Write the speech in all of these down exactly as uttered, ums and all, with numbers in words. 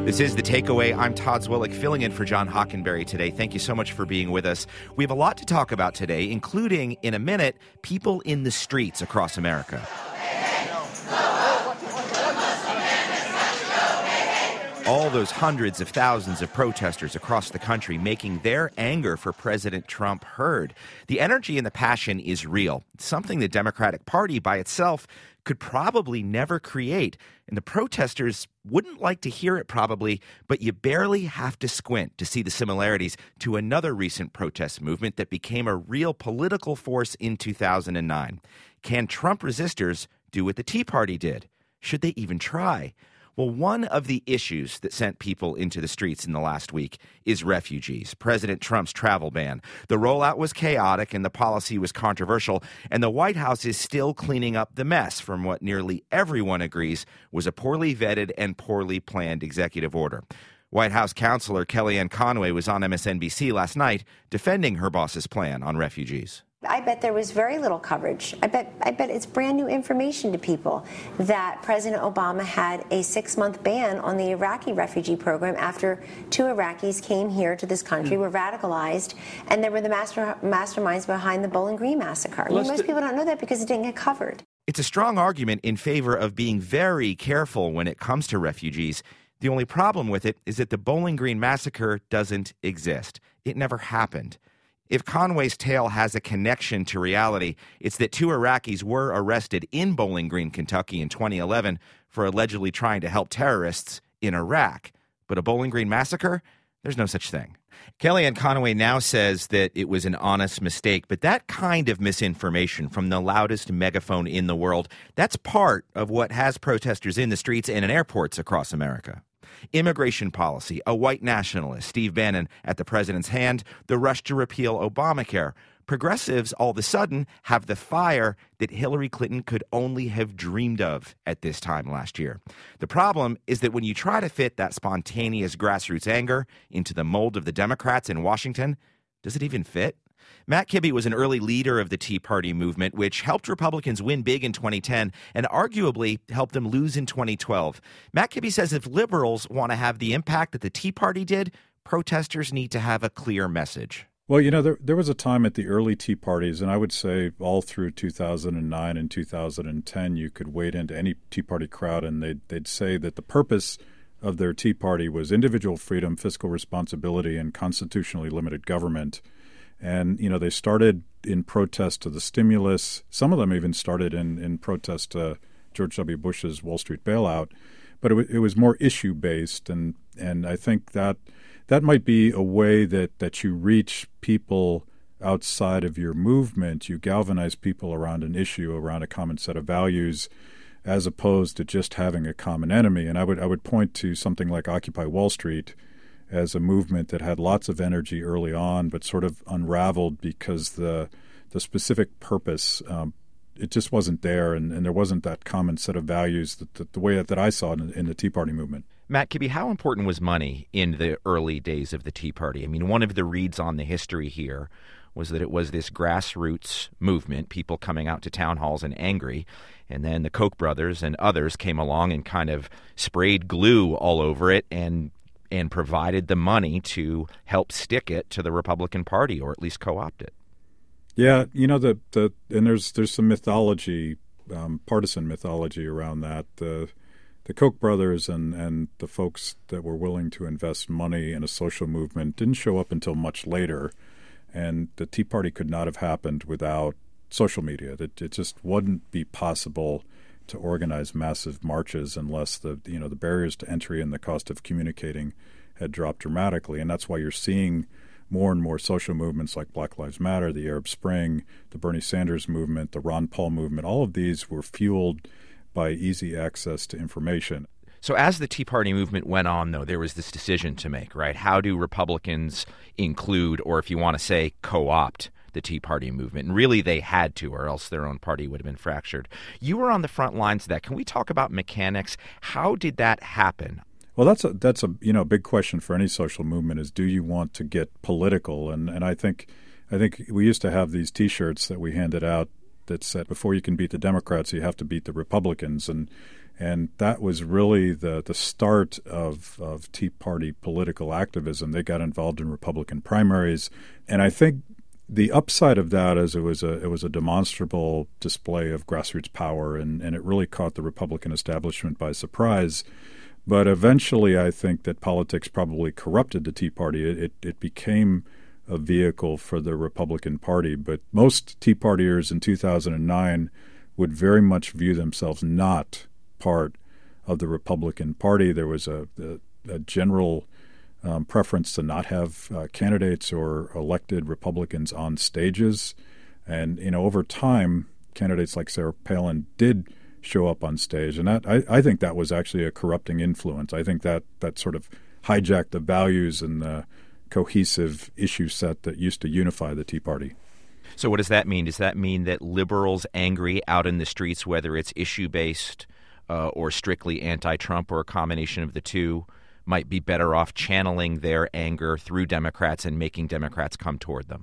This is The Takeaway. I'm Todd Zwillich, filling in for John Hockenberry today. Thank you so much for being with us. We have a lot to talk about today, including, in a minute, people in the streets across America. All those hundreds of thousands of protesters across the country making their anger for President Trump heard. The energy and the passion is real. It's something the Democratic Party by itself could probably never create. And the protesters wouldn't like to hear it probably, but you barely have to squint to see the similarities to another recent protest movement that became a real political force in two thousand nine. Can Trump resistors do what the Tea Party did? Should they even try? Well, one of the issues that sent people into the streets in the last week is refugees, President Trump's travel ban. The rollout was chaotic and the policy was controversial, and the White House is still cleaning up the mess from what nearly everyone agrees was a poorly vetted and poorly planned executive order. White House counselor Kellyanne Conway was on M S N B C last night defending her boss's plan on refugees. I bet there was very little coverage. I bet I bet it's brand new information to people that President Obama had a six-month ban on the Iraqi refugee program after two Iraqis came here to this country, mm. were radicalized, and they were the master, masterminds behind the Bowling Green massacre. I mean, most people don't know that because it didn't get covered. It's a strong argument in favor of being very careful when it comes to refugees. The only problem with it is that the Bowling Green massacre doesn't exist. It never happened. If Conway's tale has a connection to reality, it's that two Iraqis were arrested in Bowling Green, Kentucky in twenty eleven for allegedly trying to help terrorists in Iraq. But a Bowling Green massacre? There's no such thing. Kellyanne Conway now says that it was an honest mistake, but that kind of misinformation from the loudest megaphone in the world, that's part of what has protesters in the streets and in airports across America. Immigration policy, a white nationalist, Steve Bannon, at the president's hand, the rush to repeal Obamacare. Progressives, all of a sudden, have the fire that Hillary Clinton could only have dreamed of at this time last year. The problem is that when you try to fit that spontaneous grassroots anger into the mold of the Democrats in Washington, does it even fit? Matt Kibbe was an early leader of the Tea Party movement, which helped Republicans win big in twenty ten and arguably helped them lose in twenty twelve. Matt Kibbe says if liberals want to have the impact that the Tea Party did, protesters need to have a clear message. Well, you know, there there was a time at the early Tea Parties, and I would say all through two thousand nine and two thousand ten, you could wade into any Tea Party crowd and they'd, they'd say that the purpose of their Tea Party was individual freedom, fiscal responsibility, and constitutionally limited government. And, you know, they started in protest to the stimulus. Some of them even started in, in protest to George W. Bush's Wall Street bailout. But it, w- it was more issue-based, and, and I think that that might be a way that, that you reach people outside of your movement. You galvanize people around an issue, around a common set of values, as opposed to just having a common enemy. And I would I would point to something like Occupy Wall Street as a movement that had lots of energy early on, but sort of unraveled because the the specific purpose, um, it just wasn't there, and, and there wasn't that common set of values that, that the way that, that I saw it in, in the Tea Party movement. Matt Kibbe, how important was money in the early days of the Tea Party? I mean, one of the reads on the history here was that it was this grassroots movement, people coming out to town halls and angry, and then the Koch brothers and others came along and kind of sprayed glue all over it and and provided the money to help stick it to the Republican Party, or at least co-opt it. Yeah, you know, the, the and there's there's some mythology, um, partisan mythology around that. The the Koch brothers and, and the folks that were willing to invest money in a social movement didn't show up until much later, and the Tea Party could not have happened without social media. That it just wouldn't be possible to organize massive marches unless the you know the barriers to entry and the cost of communicating had dropped dramatically. And that's why you're seeing more and more social movements like Black Lives Matter, the Arab Spring, the Bernie Sanders movement, the Ron Paul movement. All of these were fueled by easy access to information. So as the Tea Party movement went on, though, there was this decision to make, right? How do Republicans include, or if you want to say co-opt, the Tea Party movement? And really they had to, or else their own party would have been fractured. You were on the front lines of that. Can we talk about mechanics? How did that happen? Well, that's a that's a you know big question for any social movement is, do you want to get political? And and I think I think we used to have these T-shirts that we handed out that said before you can beat the Democrats, you have to beat the Republicans. And and that was really the, the start of, of Tea Party political activism. They got involved in Republican primaries. And I think the upside of that is it was a it was a demonstrable display of grassroots power, and, and it really caught the Republican establishment by surprise. But eventually, I think that politics probably corrupted the Tea Party. It, it, it became a vehicle for the Republican Party. But most Tea Partiers in two thousand nine would very much view themselves not part of the Republican Party. There was a, a, a general um, preference to not have uh, candidates or elected Republicans on stages. And, you know, over time, candidates like Sarah Palin did show up on stage. And that I, I think that was actually a corrupting influence. I think that that sort of hijacked the values and the cohesive issue set that used to unify the Tea Party. So what does that mean? Does that mean that liberals angry out in the streets, whether it's issue-based uh, or strictly anti-Trump or a combination of the two, might be better off channeling their anger through Democrats and making Democrats come toward them?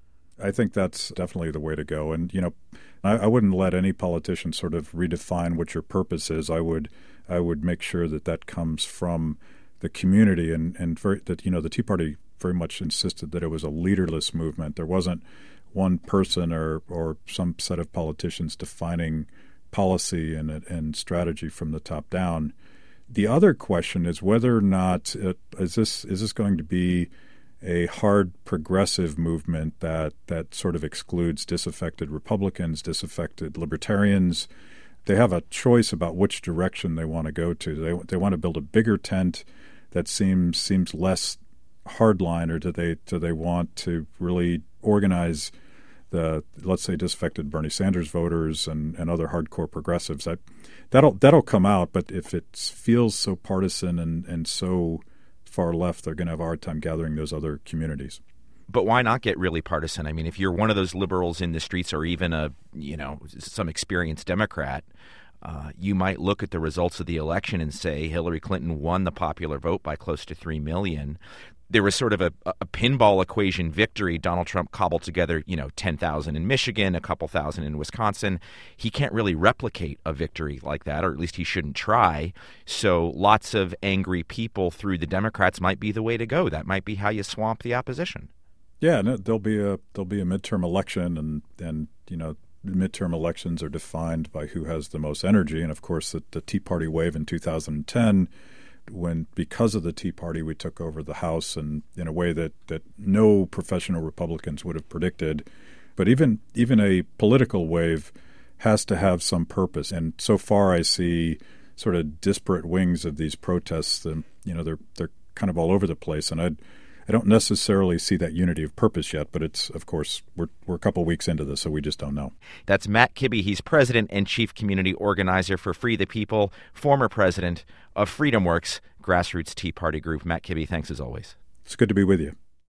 I think that's definitely the way to go. And, you know, I, I wouldn't let any politician sort of redefine what your purpose is. I would I would make sure that that comes from the community, and, and very, that, you know, the Tea Party very much insisted that it was a leaderless movement. There wasn't one person or, or some set of politicians defining policy and, and strategy from the top down. The other question is whether or not it, is this is this going to be a hard progressive movement that, that sort of excludes disaffected Republicans, disaffected libertarians. They have a choice about which direction they want to go to. They they want to build a bigger tent that seems seems less hardline, or do they do they want to really organize the, let's say, disaffected Bernie Sanders voters and, and other hardcore progressives? That that'll that'll come out. But if it feels so partisan and, and so far left, they're going to have a hard time gathering those other communities. But why not get really partisan? I mean, if you're one of those liberals in the streets, or even a, you know, some experienced Democrat, uh, you might look at the results of the election and say Hillary Clinton won the popular vote by close to three million. There was sort of a, a pinball equation victory. Donald Trump cobbled together, you know, ten thousand in Michigan, a couple thousand in Wisconsin. He can't really replicate a victory like that, or at least he shouldn't try. So lots of angry people through the Democrats might be the way to go. That might be how you swamp the opposition. Yeah, no, there'll be a there'll be a midterm election, and and you know, midterm elections are defined by who has the most energy. And of course, the, the Tea Party wave in two thousand ten, when because of the Tea Party we took over the House, and in a way that, that no professional Republicans would have predicted. But even even a political wave has to have some purpose. And so far, I see sort of disparate wings of these protests. And you know, they're they're kind of all over the place, and I'd. I don't necessarily see that unity of purpose yet, but it's, of course, we're we're a couple weeks into this, so we just don't know. That's Matt Kibbe. He's president and chief community organizer for Free the People, former president of FreedomWorks, grassroots Tea Party group. Matt Kibbe, thanks as always. It's good to be with you.